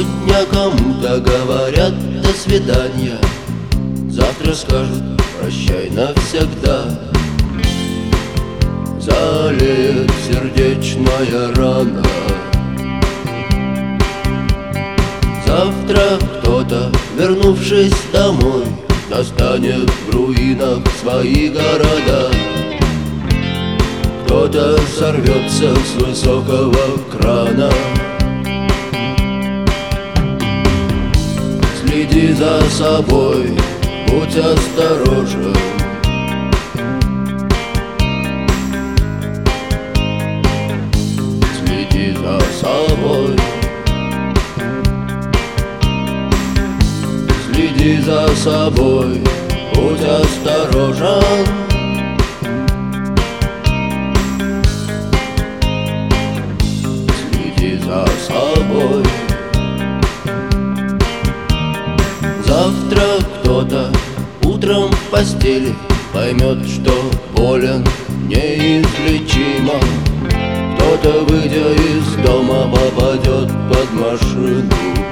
Сегодня кому-то говорят до свидания, завтра скажут прощай навсегда. Залеет сердечная рана. Завтра кто-то, вернувшись домой, достанет в руинах свои города. Кто-то сорвется с высокого крана. Следи за собой, будь осторожен. Следи за собой. Следи за собой, будь осторожен. Следи за собой. Завтра кто-то утром в постели поймет, что болен неизлечимо. Кто-то, выйдя из дома, попадет под машину.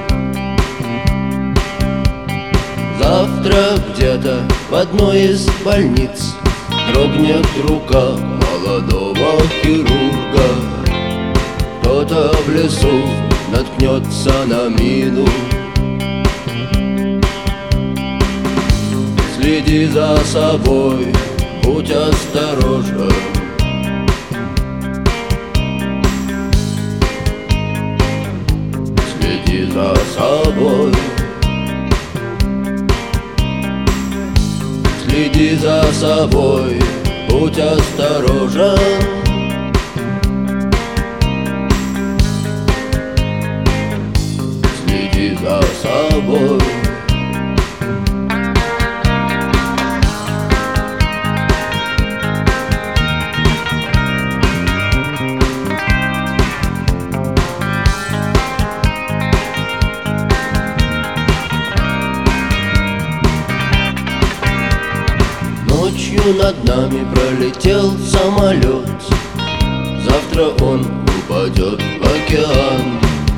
Завтра где-то в одной из больниц дрогнет рука молодого хирурга. Кто-то в лесу наткнется на мину. Следи за собой, будь осторожен. Следи за собой. Следи за собой, будь осторожен. Следи за собой. Ночью над нами пролетел самолет. Завтра он упадет в океан.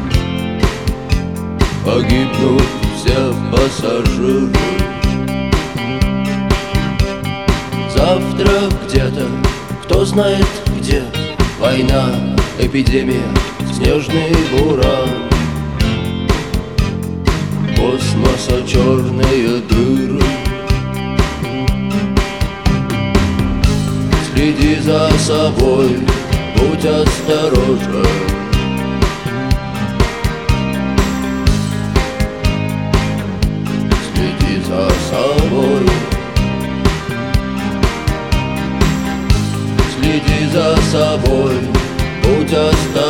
Погибнут все пассажиры. Завтра где-то, кто знает где, война, эпидемия, снежный буран. Космоса черные дыры. Следи за собой, будь осторожен. Следи за собой. Следи за собой, будь осторожен.